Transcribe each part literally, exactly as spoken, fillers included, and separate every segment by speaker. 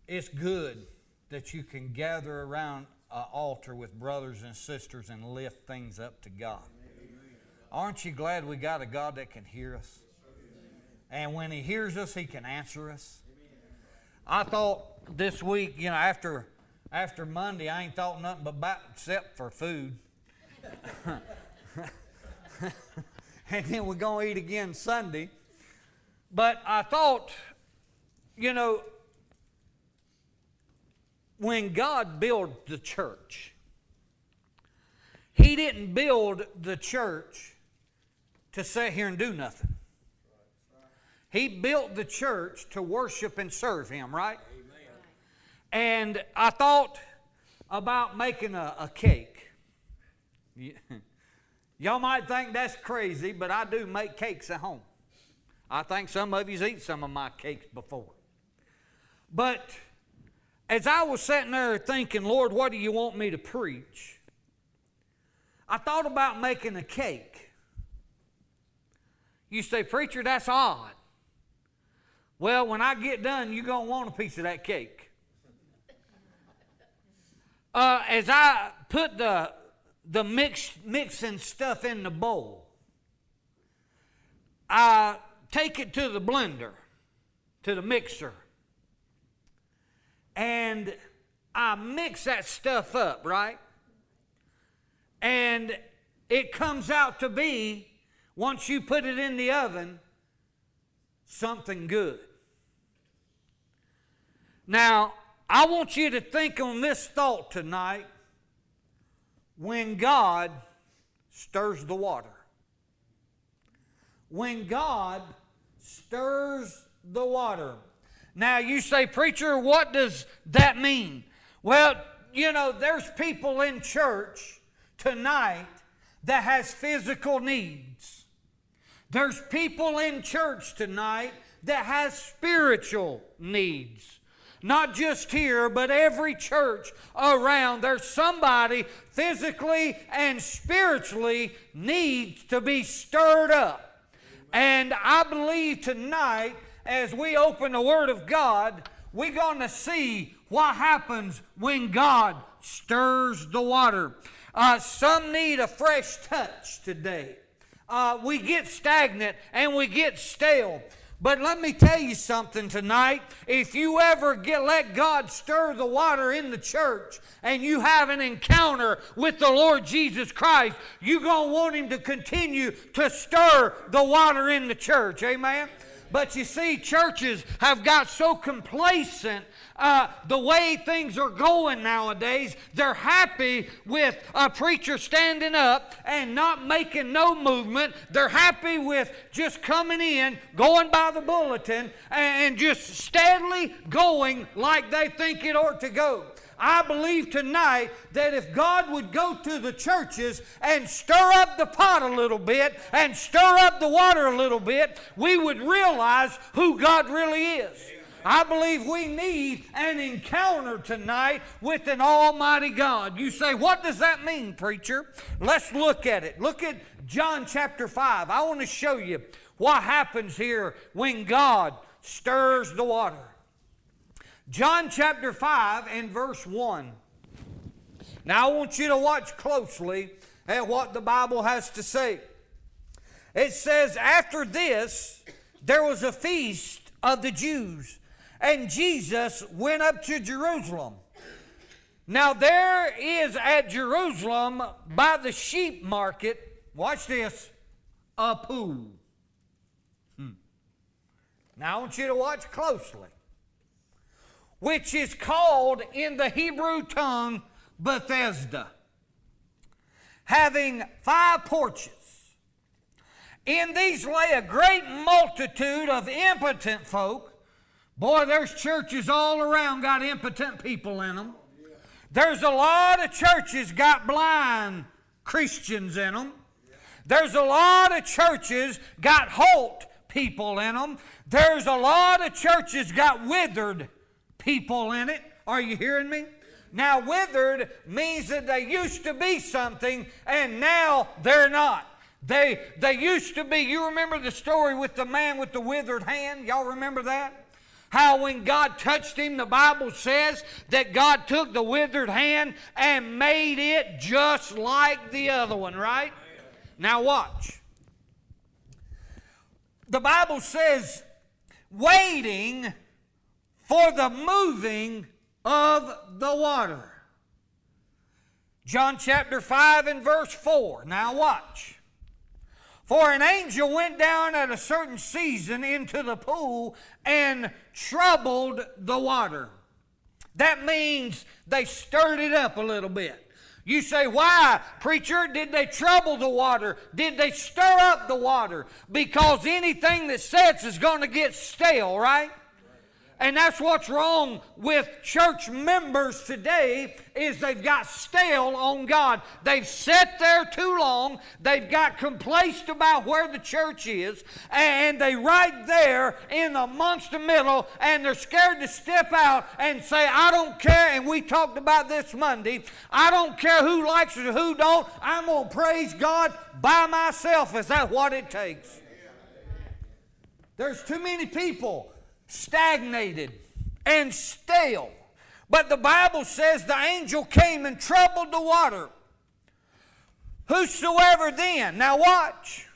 Speaker 1: it's good that you can gather around an altar with brothers and sisters and lift things up to God. Aren't you glad we got a God that can hear us? And when He hears us, He can answer us. I thought this week, you know, after after Monday, I ain't thought nothing but about except for food. And then we're going to eat again Sunday. But I thought, you know, when God built the church, He didn't build the church to sit here and do nothing. He built the church to worship and serve Him, right? Amen. And I thought about making a, a cake. Y'all might think that's crazy, but I do make cakes at home. I think some of you's eaten some of my cakes before. But as I was sitting there thinking, Lord, what do you want me to preach? I thought about making a cake. You say, preacher, that's odd. Well, when I get done, you're going to want a piece of that cake. Uh, as I put the, the mix, mixing stuff in the bowl, I take it to the blender, to the mixer, and I mix that stuff up, right? And it comes out to be, once you put it in the oven, something good. Now, I want you to think on this thought tonight. When God stirs the water. When God stirs the water. Now, you say, preacher, what does that mean? Well, you know, there's people in church tonight that has physical needs. There's people in church tonight that has spiritual needs. Not just here, but every church around. There's somebody physically and spiritually needs to be stirred up. And I believe tonight, as we open the Word of God, we're going to see what happens when God stirs the water. Uh, some need a fresh touch today. Uh, we get stagnant and we get stale. But let me tell you something tonight. If you ever get let God stir the water in the church and you have an encounter with the Lord Jesus Christ, you're going to want Him to continue to stir the water in the church. Amen? But you see, churches have got so complacent uh, the way things are going nowadays. They're happy with a preacher standing up and not making no movement. They're happy with just coming in, going by the bulletin, and just steadily going like they think it ought to go. I believe tonight that if God would go to the churches and stir up the pot a little bit and stir up the water a little bit, we would realize who God really is. I believe we need an encounter tonight with an almighty God. You say, what does that mean, preacher? Let's look at it. Look at John chapter five. I want to show you what happens here when God stirs the water. John chapter five and verse one. Now I want you to watch closely at what the Bible has to say. It says, after this, there was a feast of the Jews, and Jesus went up to Jerusalem. Now there is at Jerusalem by the sheep market, watch this, a pool. Hmm. Now I want you to watch closely. Which is called in the Hebrew tongue Bethesda, having five porches. In these lay a great multitude of impotent folk. Boy, there's churches all around got impotent people in them. There's a lot of churches got blind Christians in them. There's a lot of churches got halt people in them. There's a lot of churches got withered people in it. Are you hearing me? Now, withered means that they used to be something and now they're not. They, they used to be, you remember the story with the man with the withered hand? Y'all remember that? How when God touched him, the Bible says that God took the withered hand and made it just like the other one, right? Now watch. The Bible says, waiting for the moving of the water. John chapter five and verse four. Now watch. For an angel went down at a certain season into the pool and troubled the water. That means they stirred it up a little bit. You say, why, preacher, did they trouble the water? Did they stir up the water? Because anything that sets is going to get stale, right? And that's what's wrong with church members today, is they've got stale on God. They've sat there too long. They've got complacent about where the church is. And they right there in amongst the middle, and they're scared to step out and say, I don't care. And we talked about this Monday. I don't care who likes it or who don't. I'm going to praise God by myself. Is that what it takes? There's too many people stagnated and stale. But the Bible says the angel came and troubled the water. Whosoever then, now watch.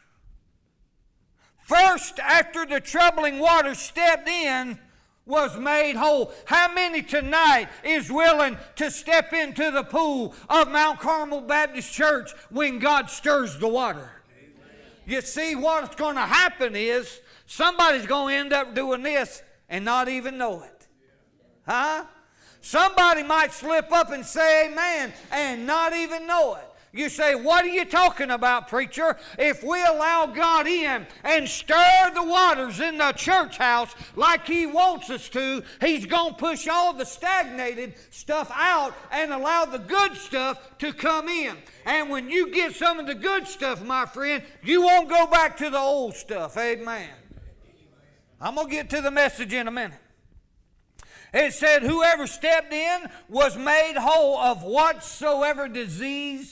Speaker 1: First, after the troubling water stepped in, was made whole. How many tonight is willing to step into the pool of Mount Carmel Baptist Church when God stirs the water? Amen. You see, what's going to happen is somebody's going to end up doing this and not even know it. Huh? Somebody might slip up and say amen and not even know it. You say, what are you talking about, preacher? If we allow God in and stir the waters in the church house like He wants us to, He's going to push all the stagnated stuff out and allow the good stuff to come in. And when you get some of the good stuff, my friend, you won't go back to the old stuff. Amen. I'm going to get to the message in a minute. It said, whoever stepped in was made whole of whatsoever disease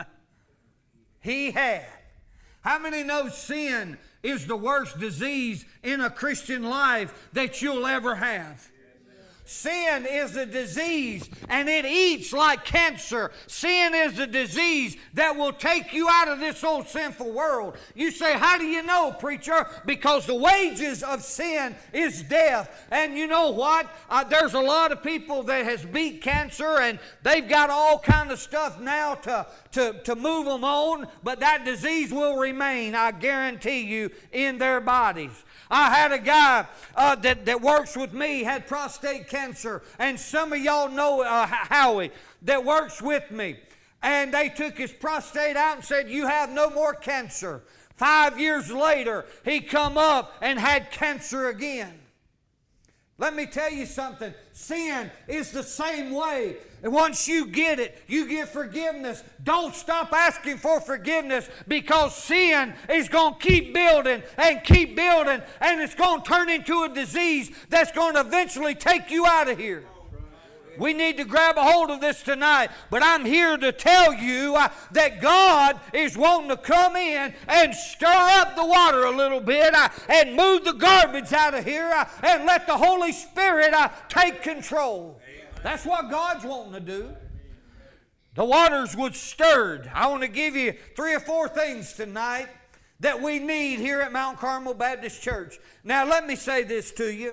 Speaker 1: he had. How many know sin is the worst disease in a Christian life that you'll ever have? Sin is a disease, and it eats like cancer. Sin is a disease that will take you out of this old sinful world. You say, how do you know, preacher? Because the wages of sin is death. And you know what? Uh, there's a lot of people that has beat cancer, and they've got all kind of stuff now to, to, to move them on, but that disease will remain, I guarantee you, in their bodies. I had a guy uh, that, that works with me, had prostate cancer, and some of y'all know uh, Howie that works with me. And they took his prostate out and said, you have no more cancer. Five years later, he come up and had cancer again. Let me tell you something. Sin is the same way. And once you get it, you get forgiveness. Don't stop asking for forgiveness, because sin is going to keep building and keep building, and it's going to turn into a disease that's going to eventually take you out of here. We need to grab a hold of this tonight. But I'm here to tell you uh, that God is wanting to come in and stir up the water a little bit uh, and move the garbage out of here uh, and let the Holy Spirit uh, take control. That's what God's wanting to do. The waters was stirred. I want to give you three or four things tonight that we need here at Mount Carmel Baptist Church. Now, let me say this to you.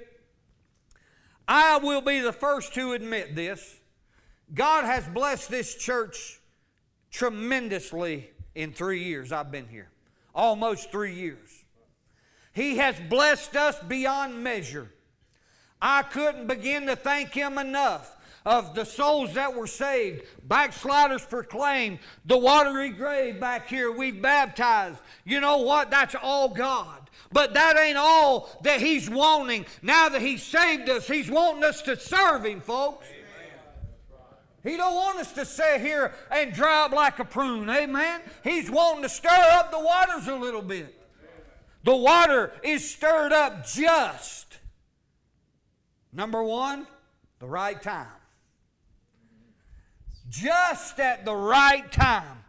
Speaker 1: I will be the first to admit this. God has blessed this church tremendously in three years I've been here. Almost three years. He has blessed us beyond measure. I couldn't begin to thank Him enough of the souls that were saved, backsliders proclaimed, the watery grave back here we've baptized. You know what? That's all God. But that ain't all that He's wanting. Now that He's saved us, He's wanting us to serve Him, folks. He don't want us to sit here and dry up like a prune. Amen? He's wanting to stir up the waters a little bit. The water is stirred up just, number one, the right time. Just at the right time.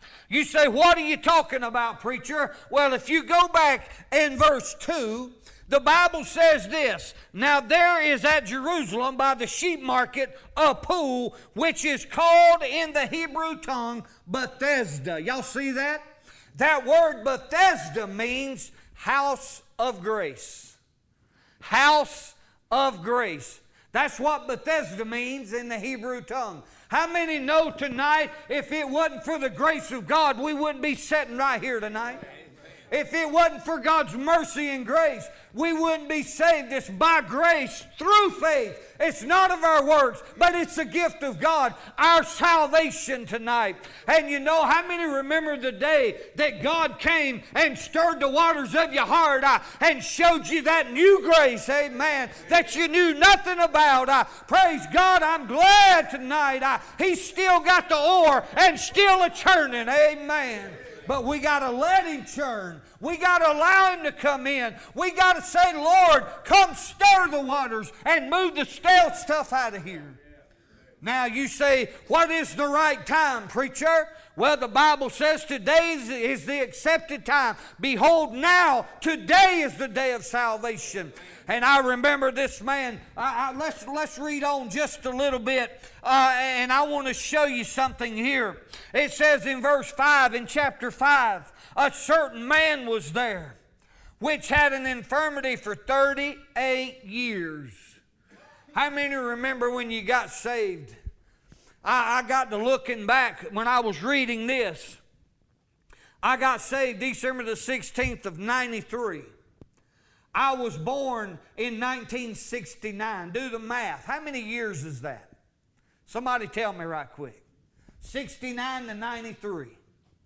Speaker 1: You say, what are you talking about, preacher? Well, if you go back in verse two, the Bible says this, now there is at Jerusalem by the sheep market a pool, which is called in the Hebrew tongue Bethesda. Y'all see that? That word Bethesda means house of grace. House of grace. That's what Bethesda means in the Hebrew tongue. How many know tonight, if it wasn't for the grace of God, we wouldn't be sitting right here tonight? If it wasn't for God's mercy and grace, we wouldn't be saved. It's by grace through faith. It's not of our works, but it's a gift of God, our salvation tonight. And you know, how many remember the day that God came and stirred the waters of your heart uh, and showed you that new grace, amen, that you knew nothing about? Uh, praise God, I'm glad tonight. Uh, he's still got the oar and still a churning, amen. But we got to let Him churn. We got to allow Him to come in. We got to say, Lord, come stir the waters and move the stale stuff out of here. Now you say, what is the right time, preacher? Well, the Bible says today is the accepted time. Behold, now, today is the day of salvation. And I remember this man. I, I, let's, let's read on just a little bit. Uh, and I want to show you something here. It says in verse five, in chapter five, a certain man was there, which had an infirmity for thirty-eight years. How many remember when you got saved? I, I got to looking back when I was reading this. I got saved December the sixteenth of ninety-three. I was born in nineteen sixty-nine. Do the math. How many years is that? Somebody tell me right quick. sixty-nine to ninety-three.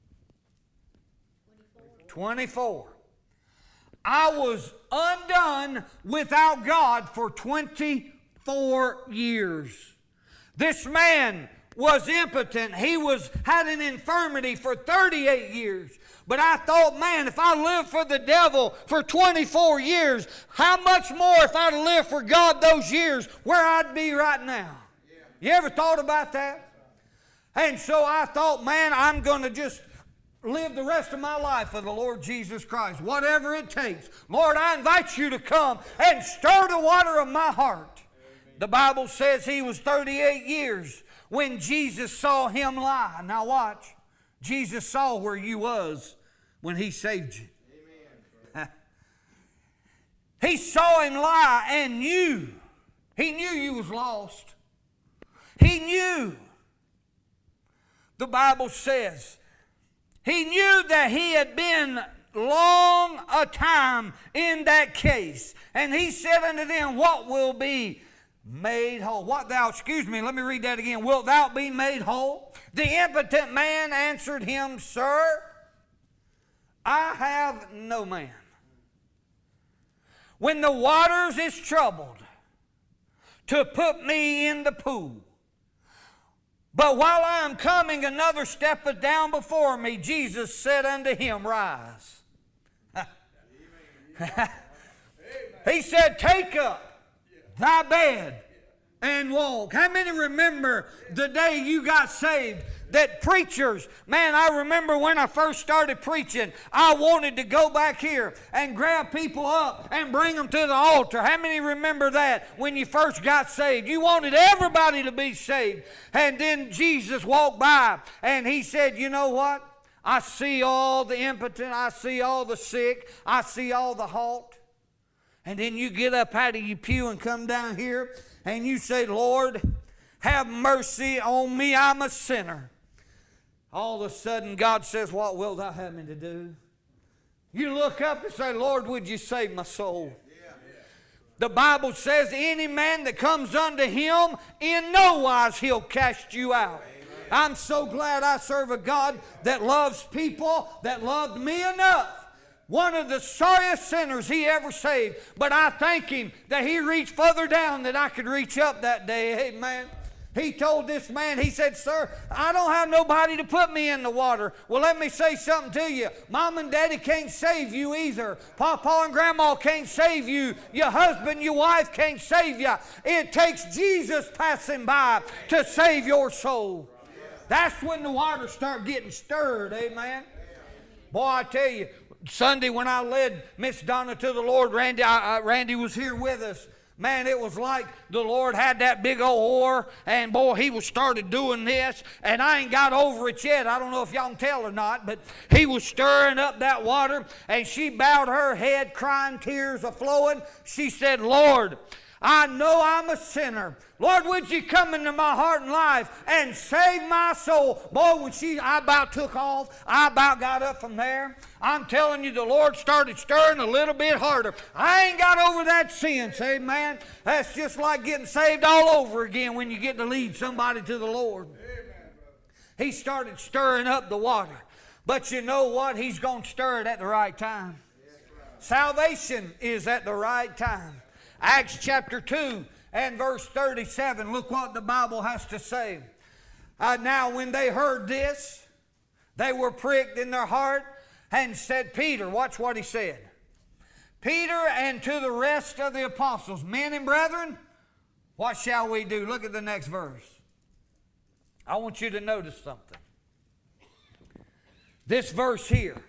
Speaker 1: twenty-four. I was undone without God for twenty-four years. This man was impotent. He was had an infirmity for thirty-eight years. But I thought, man, if I lived for the devil for twenty-four years, how much more if I'd lived for God those years, where I'd be right now? You ever thought about that? And so I thought, man, I'm going to just live the rest of my life for the Lord Jesus Christ, whatever it takes. Lord, I invite you to come and stir the water of my heart. The Bible says he was thirty-eight years when Jesus saw him lie. Now watch. Jesus saw where you was when He saved you. Amen. He saw him lie and knew. He knew you was lost. He knew. The Bible says he knew that he had been long a time in that case. And he said unto them, what will be made whole? What thou, excuse me, let me read that again. Wilt thou be made whole? The impotent man answered him, Sir, I have no man. When the waters is troubled, to put me in the pool. But while I am coming, another steppeth down before me. Jesus said unto him, Rise. He said, Take up thy bed and walk. How many remember the day you got saved? That preachers, man, I remember when I first started preaching, I wanted to go back here and grab people up and bring them to the altar. How many remember that when you first got saved? You wanted everybody to be saved. And then Jesus walked by and He said, you know what? I see all the impotent, I see all the sick, I see all the halt. And then you get up out of your pew and come down here and you say, Lord, have mercy on me, I'm a sinner. All of a sudden, God says, what will thou have me to do? You look up and say, Lord, would you save my soul? Yeah. The Bible says, any man that comes unto Him, in no wise He'll cast you out. Amen. I'm so glad I serve a God that loves people, that loved me enough. One of the sorriest sinners He ever saved. But I thank Him that He reached further down than I could reach up that day. Amen. He told this man, he said, Sir, I don't have nobody to put me in the water. Well, let me say something to you. Mom and Daddy can't save you either. Papa and Grandma can't save you. Your husband, your wife can't save you. It takes Jesus passing by to save your soul. That's when the water start getting stirred, amen. Boy, I tell you, Sunday when I led Miss Donna to the Lord, Randy, I, I, Randy was here with us. Man, it was like the Lord had that big old oar, and boy, he was started doing this, and I ain't got over it yet. I don't know if y'all can tell or not, but he was stirring up that water, and she bowed her head, crying, tears a flowing. She said, Lord, I know I'm a sinner. Lord, would you come into my heart and life and save my soul? Boy, when she, I about took off. I about got up from there. I'm telling you, the Lord started stirring a little bit harder. I ain't got over that since, amen. That's just like getting saved all over again when you get to lead somebody to the Lord. Amen. He started stirring up the water. But you know what? He's going to stir it at the right time. Salvation is at the right time. Acts chapter two and verse thirty-seven. Look what the Bible has to say. Uh, now when they heard this, they were pricked in their heart and said, Peter, watch what he said. Peter and to the rest of the apostles, men and brethren, what shall we do? Look at the next verse. I want you to notice something. This verse here.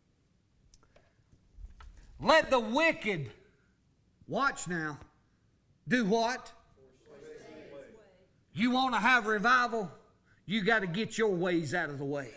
Speaker 1: Let the wicked, watch now, do what? You want to have revival? You got to get your ways out of the way.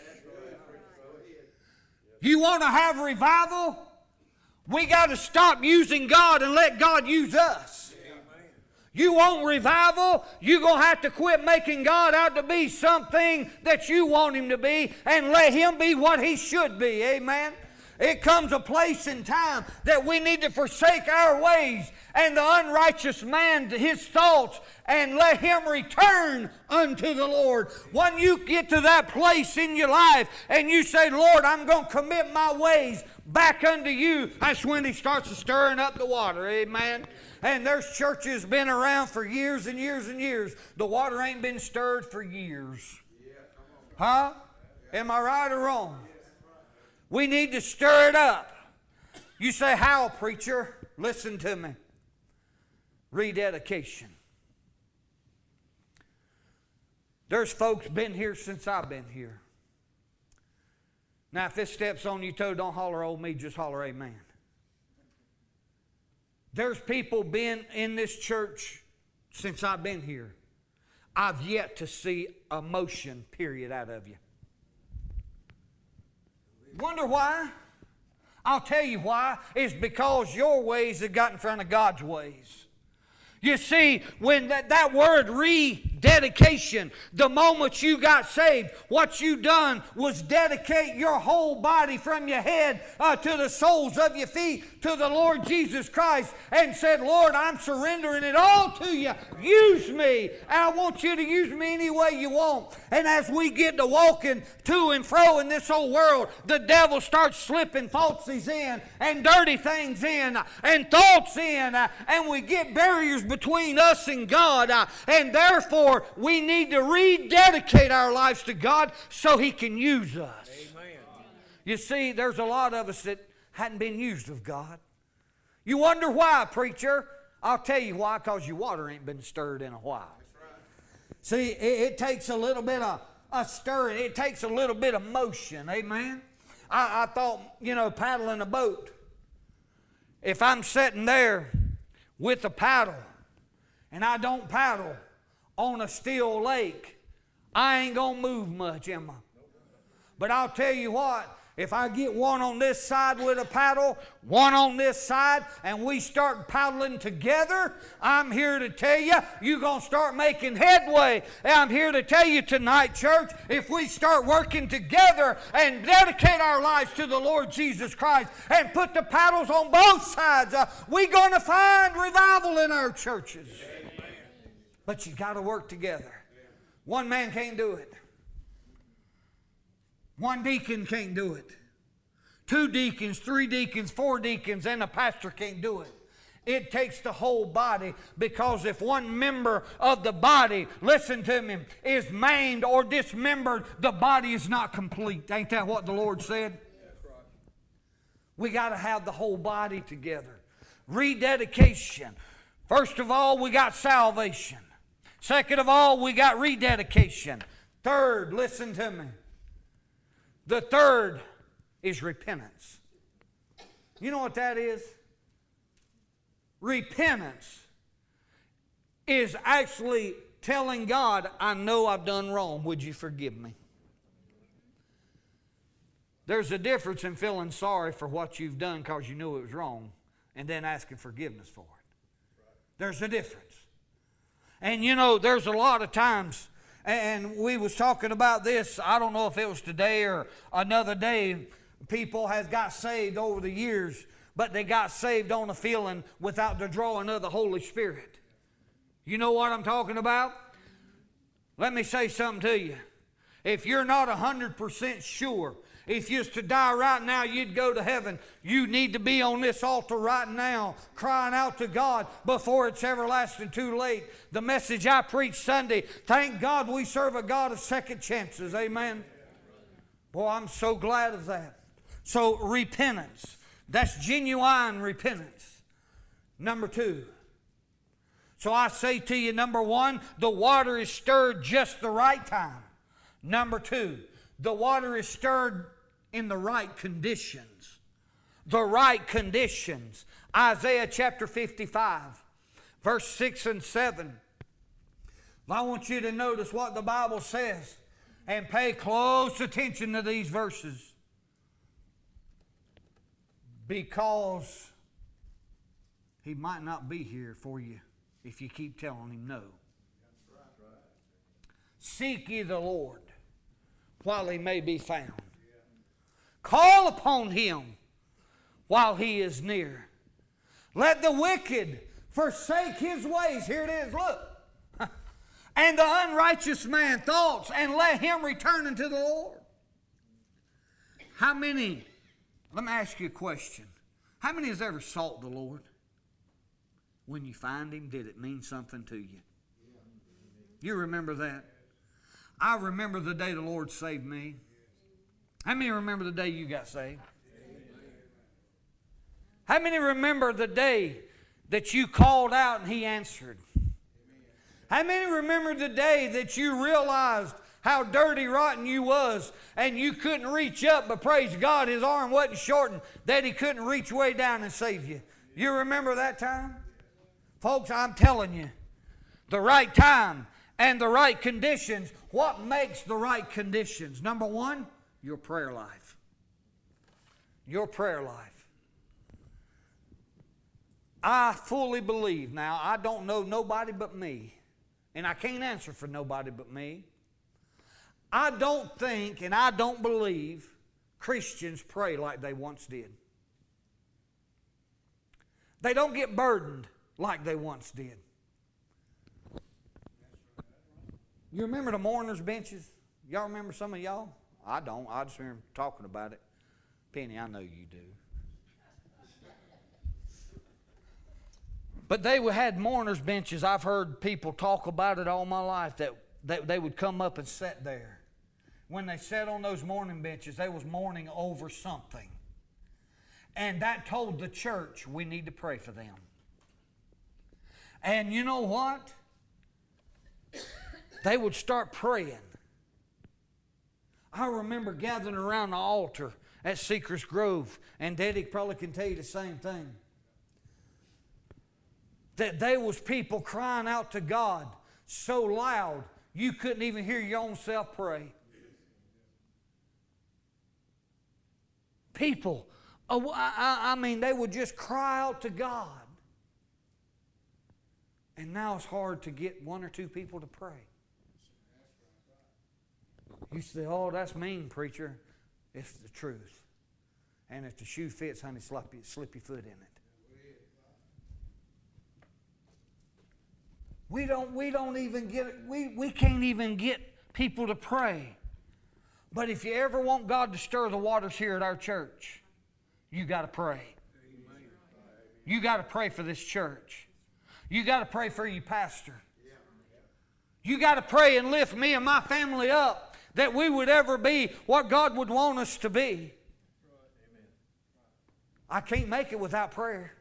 Speaker 1: You want to have revival? We got to stop using God and let God use us. You want revival? You're going to have to quit making God out to be something that you want Him to be and let Him be what He should be. Amen? It comes a place in time that we need to forsake our ways and the unrighteous man to his thoughts and let him return unto the Lord. When you get to that place in your life and you say, Lord, I'm going to commit my ways back unto you, that's when He starts stirring up the water. Amen. And there's churches been around for years and years and years. The water ain't been stirred for years. Huh? Am I right or wrong? We need to stir it up. You say, how, preacher? Listen to me. Rededication. There's folks been here since I've been here. Now, if this steps on your toe, don't holler old me, just holler amen. There's people been in this church since I've been here. I've yet to see a motion, period, out of you. Wonder why? I'll tell you why. It's because your ways have got in front of God's ways. You see, when that, that word rededication, the moment you got saved, what you done was dedicate your whole body from your head uh, to the soles of your feet to the Lord Jesus Christ and said, Lord, I'm surrendering it all to you. Use me. And I want you to use me any way you want. And as we get to walking to and fro in this old world, the devil starts slipping falsies in and dirty things in and thoughts in uh, and we get barriers between us and God, uh, and therefore we need to rededicate our lives to God so He can use us. Amen. You see, there's a lot of us that hadn't been used of God. You wonder why, preacher? I'll tell you why, because your water ain't been stirred in a while. Right. See, it, it takes a little bit of a stirring. It takes a little bit of motion. Amen. I, I thought, you know, paddling a boat. If I'm sitting there with a paddle, and I don't paddle on a still lake, I ain't going to move much, am I? But I'll tell you what, if I get one on this side with a paddle, one on this side, and we start paddling together, I'm here to tell you, you're going to start making headway. And I'm here to tell you tonight, church, if we start working together and dedicate our lives to the Lord Jesus Christ and put the paddles on both sides, uh, we're going to find revival in our churches. But you got to work together. One man can't do it. One deacon can't do it. Two deacons, three deacons, four deacons, and a pastor can't do it. It takes the whole body, because if one member of the body, listen to me, is maimed or dismembered, the body is not complete. Ain't that what the Lord said? That's right. We got to have the whole body together. Rededication. First of all, we got salvation. Second of all, we got rededication. Third, listen to me. The third is repentance. You know what that is? Repentance is actually telling God, I know I've done wrong. Would you forgive me? There's a difference in feeling sorry for what you've done because you knew it was wrong and then asking forgiveness for it. There's a difference. And you know, there's a lot of times, and we was talking about this, I don't know if it was today or another day, people has got saved over the years, but they got saved on a feeling without the drawing of the Holy Spirit. You know what I'm talking about? Let me say something to you. If you're not one hundred percent sure, if you was to die right now, you'd go to heaven. You need to be on this altar right now, crying out to God before it's everlasting too late. The message I preached Sunday, thank God we serve a God of second chances. Amen. Boy, I'm so glad of that. So repentance. That's genuine repentance. Number two. So I say to you, number one, the water is stirred just the right time. Number two, the water is stirred in the right conditions. The right conditions. Isaiah chapter fifty-five, verse six and seven. I want you to notice what the Bible says and pay close attention to these verses. Because He might not be here for you if you keep telling Him no. Seek ye the Lord while He may be found. Call upon Him while He is near. Let the wicked forsake his ways. Here it is, look. And the unrighteous man thoughts, and let him return unto the Lord. How many, let me ask you a question. How many has ever sought the Lord? When you find Him, did it mean something to you? You remember that? I remember the day the Lord saved me. How many remember the day you got saved? How many remember the day that you called out and He answered? How many remember the day that you realized how dirty, rotten you was and you couldn't reach up, but praise God, His arm wasn't shortened, that He couldn't reach way down and save you? You remember that time? Folks, I'm telling you, the right time and the right conditions. What makes the right conditions? Number one, your prayer life. Your prayer life. I fully believe, now I don't know nobody but me, and I can't answer for nobody but me. I don't think and I don't believe Christians pray like they once did. They don't get burdened like they once did. You remember the mourners' benches? Y'all remember some of y'all? I don't. I just remember talking about it. Penny, I know you do. But they had mourners' benches. I've heard people talk about it all my life, that, that they would come up and sit there. When they sat on those mourning benches, they was mourning over something. And that told the church, we need to pray for them. And you know what? They would start praying. I remember gathering around the altar at Seekers Grove, and Daddy probably can tell you the same thing. That there was people crying out to God so loud you couldn't even hear your own self pray. People, oh, I, I mean, they would just cry out to God. And now it's hard to get one or two people to pray. You say, oh, that's mean, preacher. It's the truth. And if the shoe fits, honey, slip, slip your foot in it. We don't, we don't even get, we, we can't even get people to pray. But if you ever want God to stir the waters here at our church, you got to pray. You got to pray for this church. You got to pray for your pastor. You got to pray and lift me and my family up, that we would ever be what God would want us to be. I can't make it without prayer.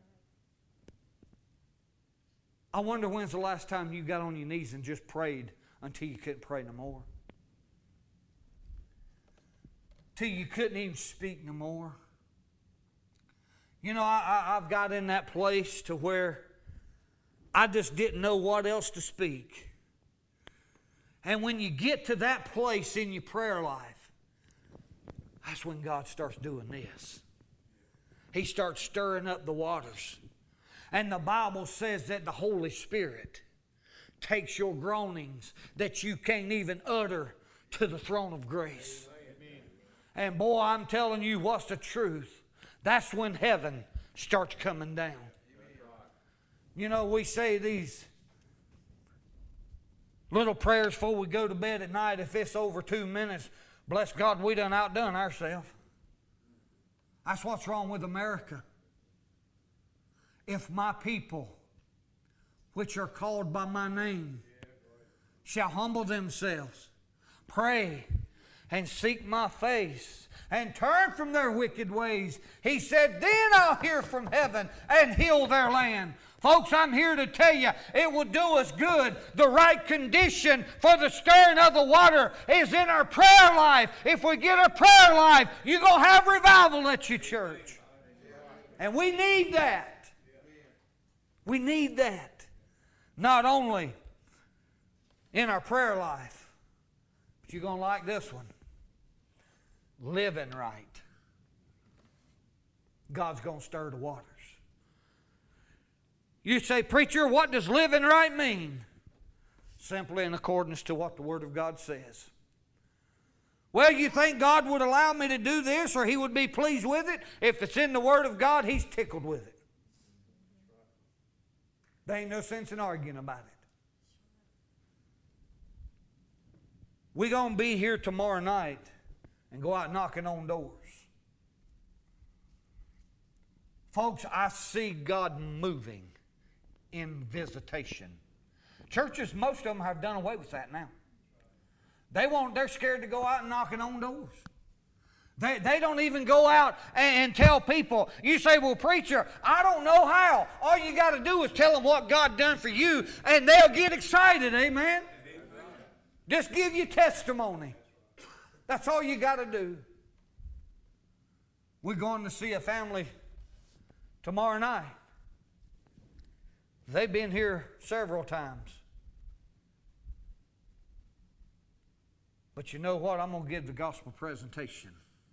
Speaker 1: I wonder when's the last time you got on your knees and just prayed until you couldn't pray no more. Till you couldn't even speak no more. You know, I, I, I've got in that place to where I just didn't know what else to speak. And when you get to that place in your prayer life, that's when God starts doing this. He starts stirring up the waters. And the Bible says that the Holy Spirit takes your groanings that you can't even utter to the throne of grace. Amen. And boy, I'm telling you what's the truth. That's when heaven starts coming down. Amen. You know, we say these little prayers before we go to bed at night. If it's over two minutes, bless God, we done outdone ourselves. That's what's wrong with America. If my people, which are called by my name, shall humble themselves, pray, and seek my face, and turn from their wicked ways, He said, then I'll hear from heaven and heal their land. Folks, I'm here to tell you, it will do us good. The right condition for the stirring of the water is in our prayer life. If we get a prayer life, you're going to have revival at your church. And we need that. We need that. Not only in our prayer life, but you're going to like this one. Living right. God's going to stir the waters. You say, preacher, what does living right mean? Simply in accordance to what the Word of God says. Well, you think God would allow me to do this or He would be pleased with it? If it's in the Word of God, He's tickled with it. There ain't no sense in arguing about it. We're going to be here tomorrow night and go out knocking on doors. Folks, I see God moving in visitation. Churches, most of them have done away with that now. They won't, they're scared to go out and knocking on doors. They, they don't even go out and, and tell people. You say, well, preacher, I don't know how. All you got to do is tell them what God done for you, and they'll get excited, amen? Amen. Just give you testimony. That's all you got to do. We're going to see a family tomorrow night. They've been here several times. But you know what? I'm going to give the gospel presentation.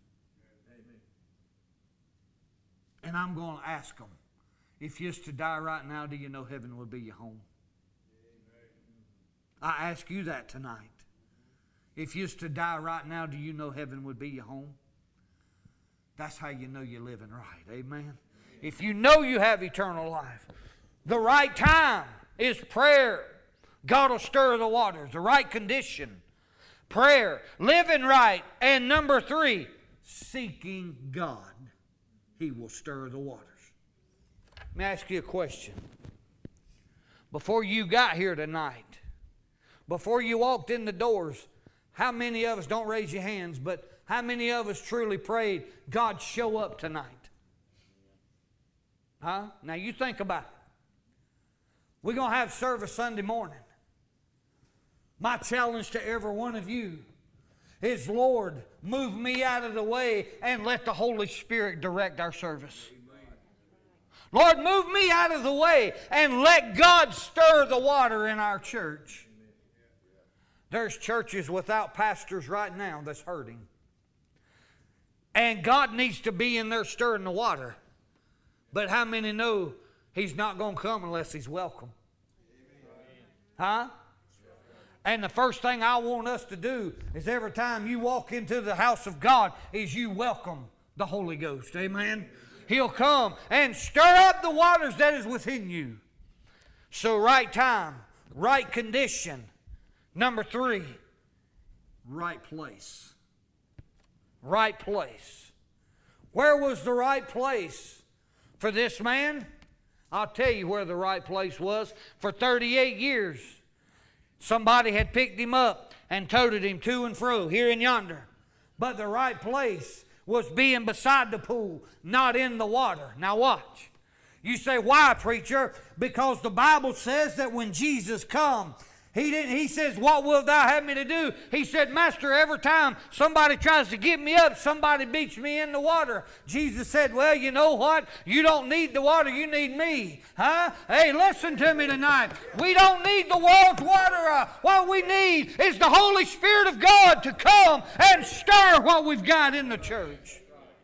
Speaker 1: And I'm going to ask them, if you was to die right now, do you know heaven will be your home? I ask you that tonight. If you was to die right now, do you know heaven would be your home? That's how you know you're living right. Amen? If you know you have eternal life, the right time is prayer. God will stir the waters. The right condition, prayer. Living right. And number three, seeking God. He will stir the waters. Let me ask you a question. Before you got here tonight, before you walked in the doors, how many of us, don't raise your hands, but how many of us truly prayed, God, show up tonight? Huh? Now you think about it. We're going to have service Sunday morning. My challenge to every one of you is, Lord, move me out of the way and let the Holy Spirit direct our service. Lord, move me out of the way and let God stir the water in our church. There's churches without pastors right now that's hurting. And God needs to be in there stirring the water. But how many know He's not going to come unless He's welcome? Huh? And the first thing I want us to do is every time you walk into the house of God is you welcome the Holy Ghost. Amen? He'll come and stir up the waters that is within you. So right time, right condition. Number three, right place. Right place. Where was the right place for this man? I'll tell you where the right place was. For thirty-eight years, somebody had picked him up and toted him to and fro, here and yonder. But the right place was being beside the pool, not in the water. Now watch. You say, why, preacher? Because the Bible says that when Jesus come, He didn't. He says, what wilt thou have me to do? He said, Master, every time somebody tries to get me up, somebody beats me in the water. Jesus said, well, you know what? You don't need the water, you need me. Huh? Hey, listen to me tonight. We don't need the world's water. Uh, what we need is the Holy Spirit of God to come and stir what we've got in the church.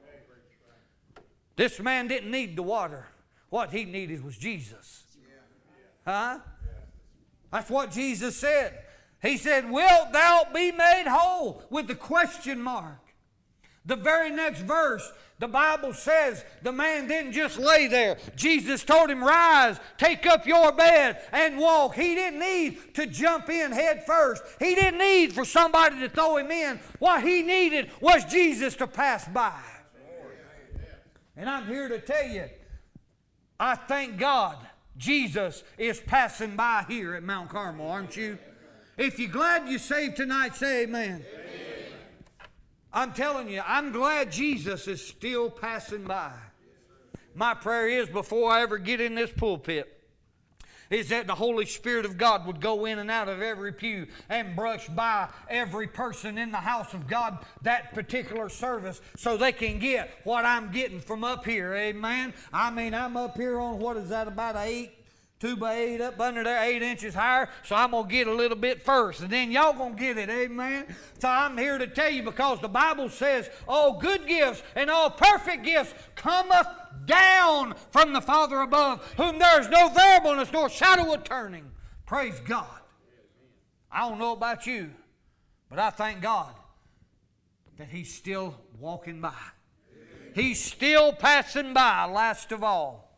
Speaker 1: This man didn't need the water. What he needed was Jesus. Huh? That's what Jesus said. He said, wilt thou be made whole? With the question mark. The very next verse, the Bible says the man didn't just lay there. Jesus told him, rise, take up your bed and walk. He didn't need to jump in head first. He didn't need for somebody to throw him in. What he needed was Jesus to pass by. And I'm here to tell you, I thank God Jesus is passing by here at Mount Carmel, aren't you? If you're glad you're saved tonight, say amen. Amen. I'm telling you, I'm glad Jesus is still passing by. My prayer is, before I ever get in this pulpit, is that the Holy Spirit of God would go in and out of every pew and brush by every person in the house of God that particular service so they can get what I'm getting from up here. Amen. I mean, I'm up here on, what is that, about an eight, two by eight up under there, eight inches higher. So I'm going to get a little bit first, and then y'all going to get it. Amen. So I'm here to tell you, because the Bible says, all good gifts and all perfect gifts cometh down from the Father above, whom there is no variableness nor shadow of turning. Praise God. I don't know about you, but I thank God that He's still walking by. He's still passing by. Last of all,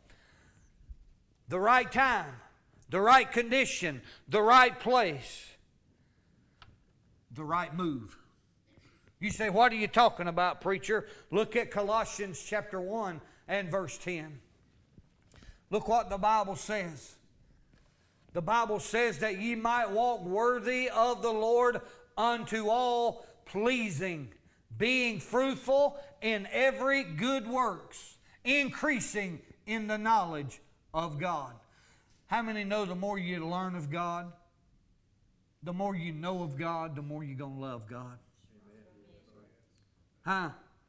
Speaker 1: the right time, the right condition, the right place, the right move. You say, what are you talking about, preacher? Look at Colossians chapter one and verse ten. Look what the Bible says. The Bible says that ye might walk worthy of the Lord unto all pleasing, being fruitful in every good works, increasing in the knowledge of God. How many know the more you learn of God, the more you know of God, the more you're going to love God? Huh?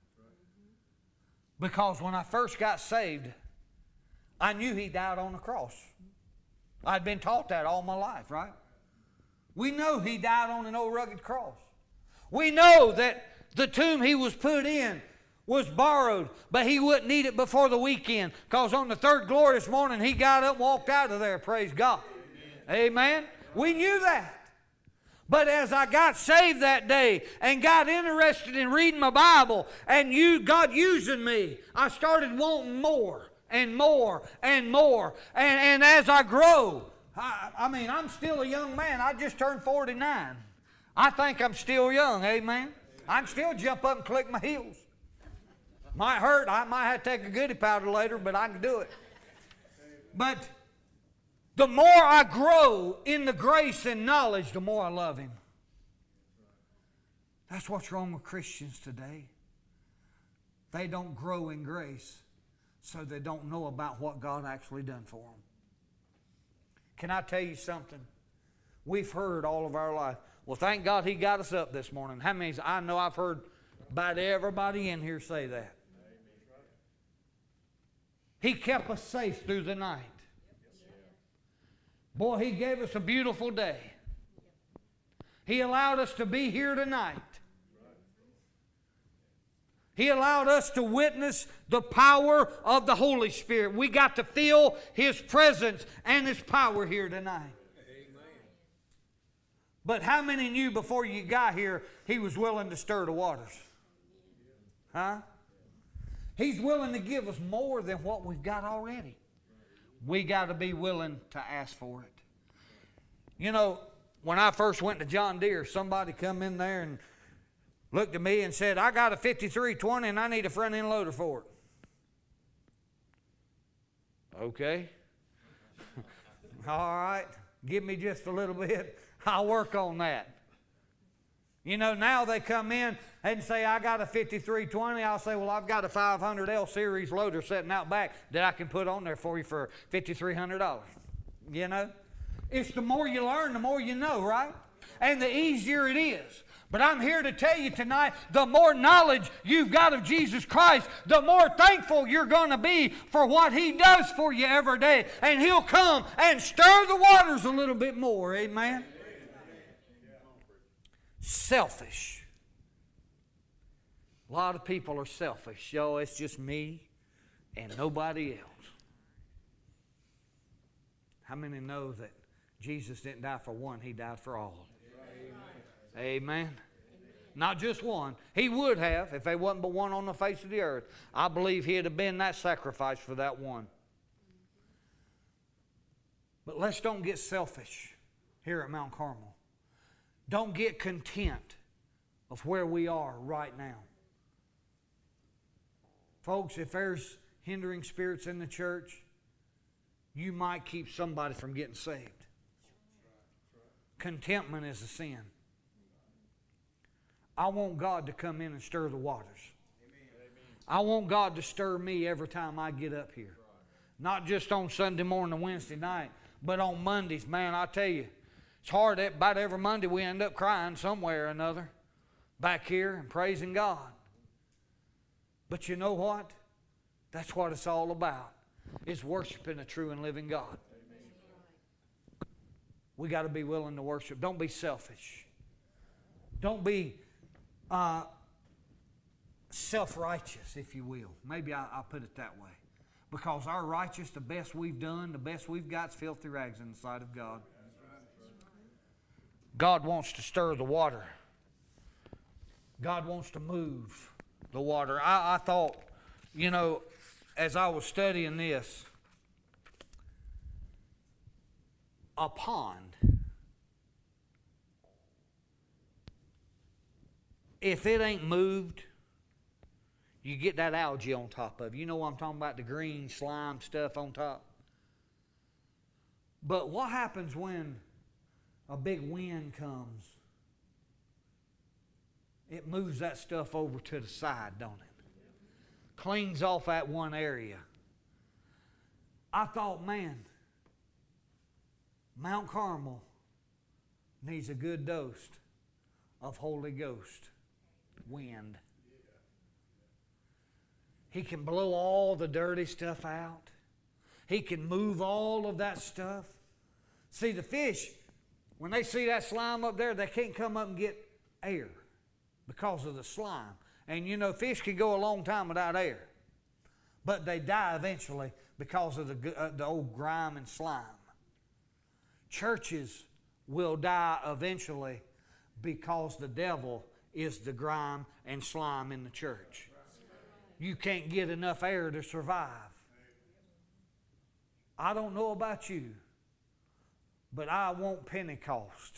Speaker 1: Because when I first got saved, I knew He died on the cross. I'd been taught that all my life, right? We know He died on an old rugged cross. We know that the tomb He was put in was borrowed, but He wouldn't need it before the weekend, because on the third glorious morning He got up and walked out of there, praise God. Amen. Amen. We knew that. But as I got saved that day and got interested in reading my Bible and you, God using me, I started wanting more and more and more. And, and as I grow, I, I mean, I'm still a young man. I just turned forty-nine. I think I'm still young, amen? I can still jump up and click my heels. Might hurt. I might have to take a goody powder later, but I can do it. But the more I grow in the grace and knowledge, the more I love Him. That's what's wrong with Christians today. They don't grow in grace, so they don't know about what God actually done for them. Can I tell you something? We've heard all of our life, well, thank God He got us up this morning. How many? I know I've heard about everybody in here say that. He kept us safe through the night. Boy, He gave us a beautiful day. He allowed us to be here tonight. He allowed us to witness the power of the Holy Spirit. We got to feel His presence and His power here tonight. Amen. But how many knew before you got here He was willing to stir the waters? Huh? He's willing to give us more than what we've got already. We got to be willing to ask for it. You know, when I first went to John Deere, somebody come in there and looked at me and said, I got a fifty-three twenty and I need a front end loader for it. Okay. All right. Give me just a little bit. I'll work on that. You know, now they come in and say, I got a fifty-three twenty. I'll say, well, I've got a five hundred L series loader sitting out back that I can put on there for you for five thousand three hundred dollars. You know? It's the more you learn, the more you know, right? And the easier it is. But I'm here to tell you tonight, the more knowledge you've got of Jesus Christ, the more thankful you're going to be for what He does for you every day. And He'll come and stir the waters a little bit more. Amen? Selfish. A lot of people are selfish. Yo, it's just me and nobody else. How many know that Jesus didn't die for one, He died for all? Amen. Amen. Not just one. He would have if there wasn't but one on the face of the earth. I believe He'd have been that sacrifice for that one. But let's don't get selfish here at Mount Carmel. Don't get content of where we are right now. Folks, if there's hindering spirits in the church, you might keep somebody from getting saved. Contentment is a sin. I want God to come in and stir the waters. I want God to stir me every time I get up here. Not just on Sunday morning and Wednesday night, but on Mondays. Man, I tell you, it's hard. About every Monday we end up crying somewhere or another back here and praising God. But you know what? That's what it's all about. It's worshiping a true and living God. We got to be willing to worship. Don't be selfish. Don't be uh, self-righteous, if you will. Maybe I, I'll put it that way. Because our righteous, the best we've done, the best we've got is filthy rags in the sight of God. God wants to stir the water. God wants to move the water. I, I thought, you know, as I was studying this, a pond, if it ain't moved, you get that algae on top of it. You know what I'm talking about, the green slime stuff on top. But what happens when a big wind comes? It moves that stuff over to the side, don't it? Cleans off that one area. I thought, man, Mount Carmel needs a good dose of Holy Ghost wind. He can blow all the dirty stuff out. He can move all of that stuff. See, the fish, when they see that slime up there, they can't come up and get air because of the slime. And you know, fish can go a long time without air. But they die eventually because of the, uh, the old grime and slime. Churches will die eventually because the devil is the grime and slime in the church. You can't get enough air to survive. I don't know about you, but I want Pentecost.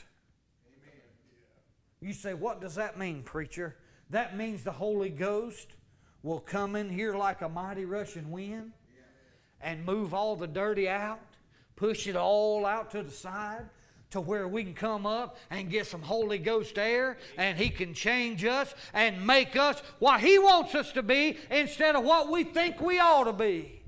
Speaker 1: You say, what does that mean, preacher? That means the Holy Ghost will come in here like a mighty rushing wind and move all the dirty out, push it all out to the side to where we can come up and get some Holy Ghost air, and He can change us and make us what He wants us to be instead of what we think we ought to be.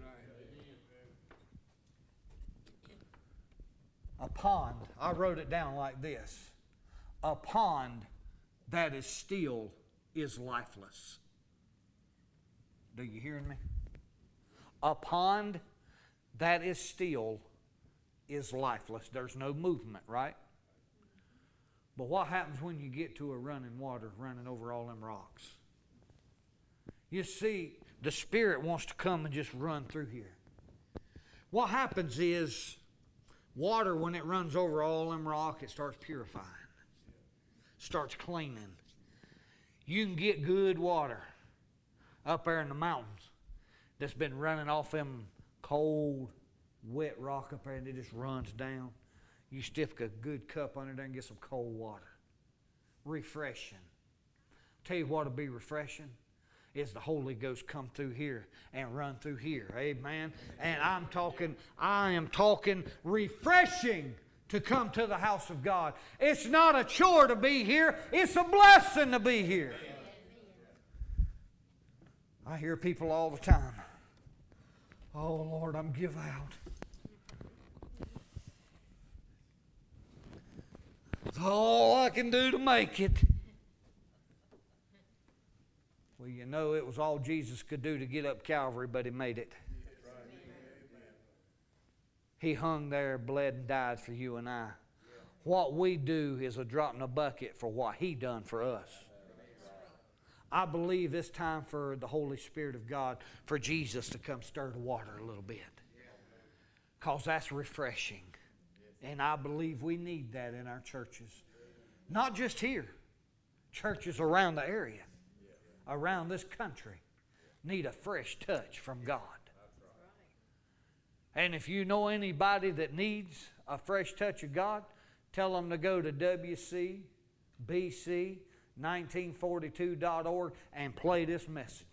Speaker 1: A pond, I wrote it down like this. A pond that is still is lifeless. Do you hear me? A pond that is still is lifeless. There's no movement, right? But what happens when you get to a running water running over all them rocks? You see, the Spirit wants to come and just run through here. What happens is, water, when it runs over all them rocks, it starts purifying. Starts cleaning. You can get good water up there in the mountains that's been running off them cold, wet rock up there, and it just runs down. You stick a good cup under there and get some cold water. Refreshing. Tell you what will be refreshing is the Holy Ghost come through here and run through here. Amen. And I'm talking, I am talking refreshing to come to the house of God. It's not a chore to be here. It's a blessing to be here. I hear people all the time, oh Lord, I'm give out. It's all I can do to make it. Well, you know, it was all Jesus could do to get up Calvary, but He made it. He hung there, bled, and died for you and I. What we do is a drop in a bucket for what He done for us. I believe it's time for the Holy Spirit of God, for Jesus to come stir the water a little bit. Because that's refreshing. And I believe we need that in our churches. Not just here. Churches around the area, around this country, need a fresh touch from God. And if you know anybody that needs a fresh touch of God, tell them to go to W C B C nineteen forty-two dot org and play this message.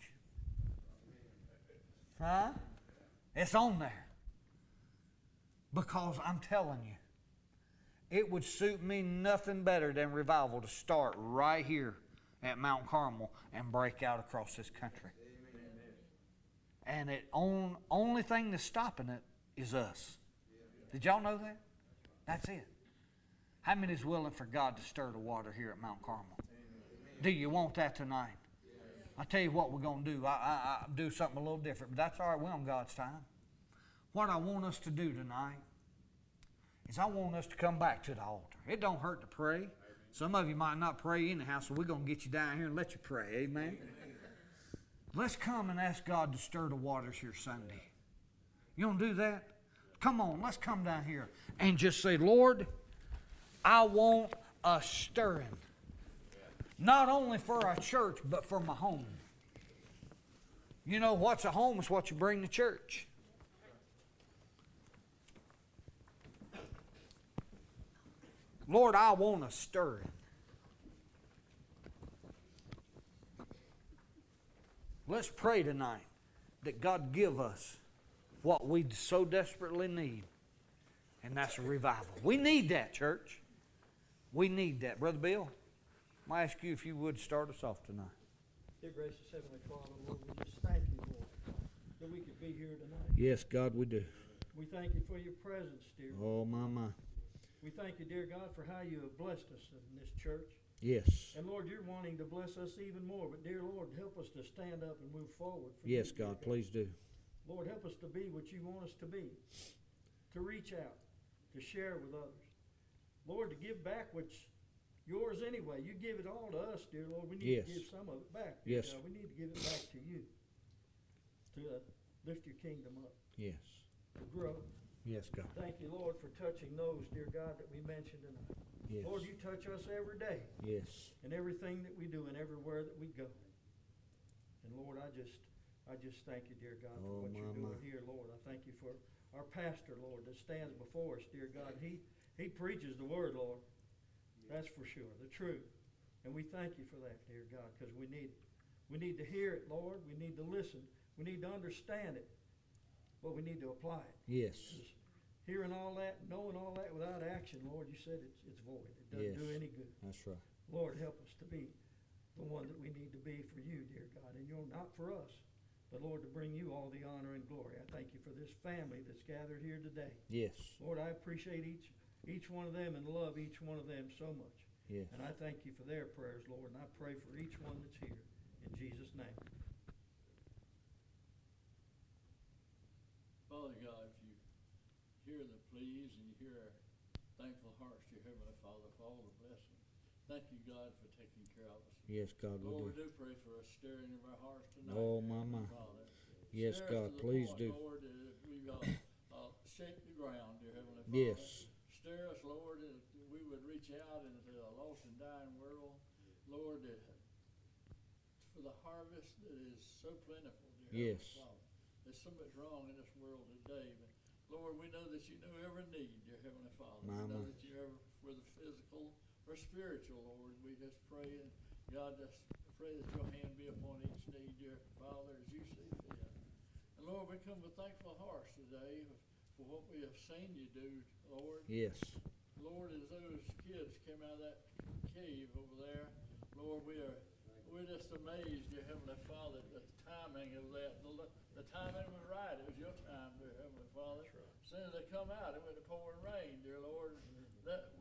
Speaker 1: Huh? It's on there. Because I'm telling you, it would suit me nothing better than revival to start right here at Mount Carmel and break out across this country. And it on, only thing that's stopping it is us. Did y'all know that? That's it. How many is willing for God to stir the water here at Mount Carmel? Do you want that tonight? I'll tell you what we're going to do. I, I, I do something a little different, but that's all right. We're on God's time. What I want us to do tonight is I want us to come back to the altar. It don't hurt to pray. Some of you might not pray anyhow, so we're going to get you down here and let you pray. Amen? Let's come and ask God to stir the waters here Sunday. You want to do that? Come on, let's come down here and just say, Lord, I want a stirring. Not only for our church, but for my home. You know, what's a home is what you bring to church. Lord, I want a stirring. Let's pray tonight that God give us what we so desperately need, and that's a revival. We need that, church. We need that. Brother Bill, I ask you if you would start us off tonight.
Speaker 2: Dear gracious Heavenly Father, Lord, we just thank you, Lord, that we could be here tonight.
Speaker 1: Yes, God, we do.
Speaker 2: We thank you for your presence, dear.
Speaker 1: Oh, my, my.
Speaker 2: We thank you, dear God, for how you have blessed us in this church.
Speaker 1: Yes.
Speaker 2: And Lord, you're wanting to bless us even more. But dear Lord, help us to stand up and move forward. For
Speaker 1: Yes,
Speaker 2: you,
Speaker 1: God, please do.
Speaker 2: Lord, help us to be what you want us to be. To reach out, to share with others. Lord, to give back what's yours anyway. You give it all to us, dear Lord. We need
Speaker 1: Yes.
Speaker 2: to give some of it back. Dear
Speaker 1: Yes.
Speaker 2: God. We need to give it back to you. To uh, lift your kingdom up.
Speaker 1: Yes.
Speaker 2: To grow.
Speaker 1: Yes, God.
Speaker 2: Thank you, Lord, for touching those, dear God, that we mentioned tonight.
Speaker 1: Yes.
Speaker 2: Lord, you touch us every day.
Speaker 1: Yes.
Speaker 2: In everything that we do and everywhere that we go. And Lord, I just I just thank you, dear God, for
Speaker 1: Oh,
Speaker 2: what you're
Speaker 1: my,
Speaker 2: doing
Speaker 1: my.
Speaker 2: here, Lord. I thank you for our pastor, Lord, that stands before us, dear God. He he preaches the word, Lord. That's for sure, the truth. And we thank you for that, dear God, because we need we need to hear it, Lord. We need to listen. We need to understand it. But we need to apply it.
Speaker 1: Yes.
Speaker 2: Just hearing all that, knowing all that without action, Lord, you said it's it's void. It doesn't
Speaker 1: Yes.
Speaker 2: do any good.
Speaker 1: That's right.
Speaker 2: Lord, help us to be the one that we need to be for you, dear God. And you're not for us, but Lord, to bring you all the honor and glory. I thank you for this family that's gathered here today.
Speaker 1: Yes.
Speaker 2: Lord, I appreciate each each one of them and love each one of them so much.
Speaker 1: Yes.
Speaker 2: And I thank you for their prayers, Lord, and I pray for each one that's here. In Jesus' name.
Speaker 3: Father God, if you hear the pleas and you hear our thankful hearts, dear Heavenly Father, for all the blessings. Thank you, God, for taking care of us.
Speaker 1: Yes, God, we
Speaker 3: Lord,
Speaker 1: do.
Speaker 3: we do pray for a stirring of our hearts tonight.
Speaker 1: Oh,
Speaker 3: dear
Speaker 1: my,
Speaker 3: Heavenly
Speaker 1: my.
Speaker 3: Father.
Speaker 1: Yes,
Speaker 3: Stir us
Speaker 1: God,
Speaker 3: to the
Speaker 1: please
Speaker 3: point,
Speaker 1: do.
Speaker 3: Lord, that we uh, uh, shake the ground, dear Heavenly Father.
Speaker 1: Yes.
Speaker 3: Stir us, Lord, that we would reach out into a lost and dying world. Lord, that for the harvest that is so plentiful, dear
Speaker 1: Yes.
Speaker 3: Heavenly Father. There's so much wrong in this world today, but Lord, we know that you know every need, dear Heavenly Father.
Speaker 1: My,
Speaker 3: we know
Speaker 1: my.
Speaker 3: that you ever, whether physical or spiritual, Lord. We just pray, and God, just pray that your hand be upon each need, dear Father, as you see fit. And Lord, we come with thankful hearts today for what we have seen you do, Lord.
Speaker 1: Yes.
Speaker 3: Lord, as those kids came out of that cave over there, Lord, we are we're just amazed, dear Heavenly Father, the timing of that. The, the timing was right. It was your time, dear Heavenly Father. As soon as they come out, it went to pouring rain, dear Lord. That we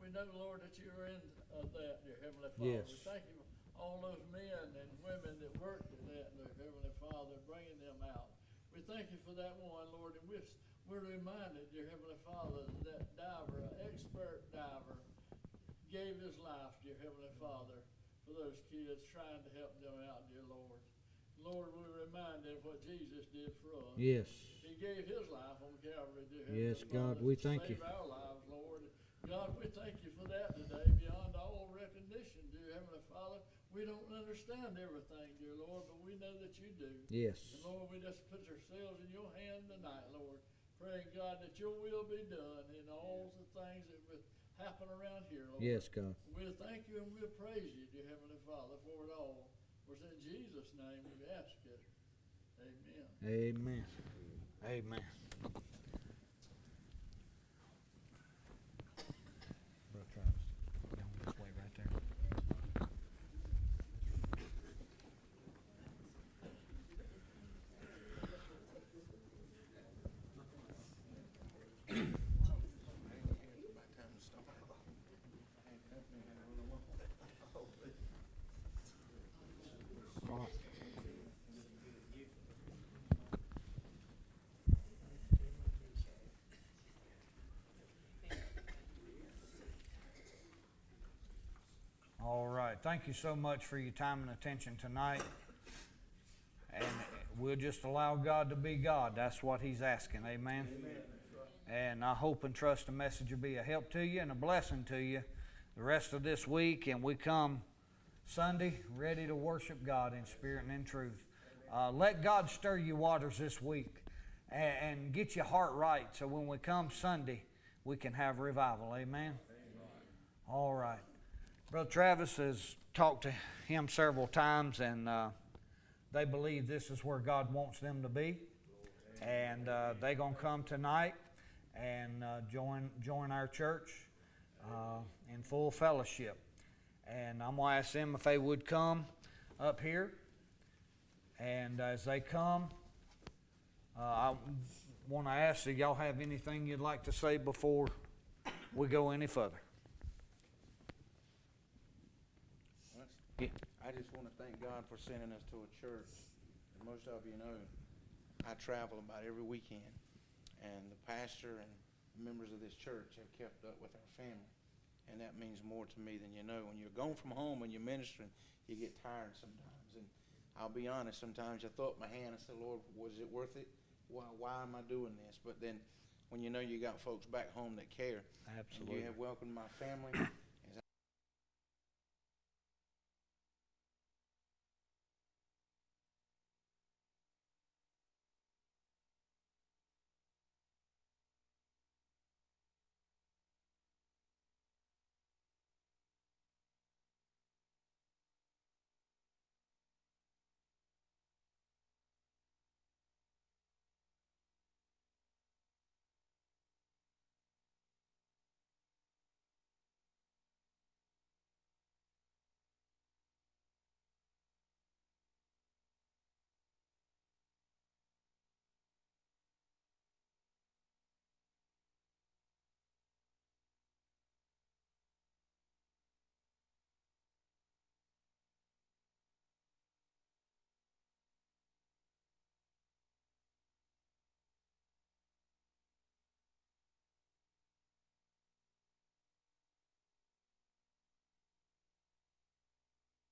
Speaker 3: we know, Lord, that you are in uh, that, dear Heavenly Father.
Speaker 1: Yes.
Speaker 3: We thank you for all those men and women that worked at that, dear Heavenly Father, bringing them out. We thank you for that one, Lord, and we're, we're reminded, dear Heavenly Father, that diver, an expert diver, gave his life, dear Heavenly Father, for those kids, trying to help them out, dear Lord. Lord, we're reminded of what Jesus did for us.
Speaker 1: Yes.
Speaker 3: He gave his life on Calvary, dear
Speaker 1: Yes,
Speaker 3: Heavenly
Speaker 1: God,
Speaker 3: Father,
Speaker 1: we
Speaker 3: to
Speaker 1: thank
Speaker 3: save
Speaker 1: you.
Speaker 3: our lives, Lord. God, we thank you for that today, beyond all recognition, dear Heavenly Father. We don't understand everything, dear Lord, but we know that you do.
Speaker 1: Yes.
Speaker 3: And Lord, we just put ourselves in your hand tonight, Lord, praying, God, that your will be done in all the things that will happen around here, Lord.
Speaker 1: Yes, God.
Speaker 3: We'll thank you and we'll praise you, dear Heavenly Father, for it all. For it's in Jesus' name we ask it. Amen.
Speaker 1: Amen. Amen. Brother Travis, down this way right there. All right. Thank you so much for your time and attention tonight. And we'll just allow God to be God. That's what He's asking. Amen.
Speaker 2: Amen.
Speaker 1: And I hope and trust the message will be a help to you and a blessing to you the rest of this week. And we come Sunday ready to worship God in spirit and in truth. Uh, let God stir your waters this week and, and get your heart right so when we come Sunday, we can have revival. Amen? Amen. All right. Brother Travis has talked to him several times, and uh, they believe this is where God wants them to be. And uh, they're going to come tonight and uh, join join our church uh, in full fellowship. And I'm going to ask them if they would come up here. And as they come, uh, I want to ask if y'all have anything you'd like to say before we go any further. Yeah.
Speaker 4: I just want to thank God for sending us to a church. And most of you know, I travel about every weekend, and the pastor and members of this church have kept up with our family, and that means more to me than you know. When you're gone from home and you're ministering, you get tired sometimes, and I'll be honest, sometimes I throw up my hand and say, Lord, was it worth it? Why, why am I doing this? But then when you know you got folks back home that care,
Speaker 1: Absolutely.
Speaker 4: and you have welcomed my family,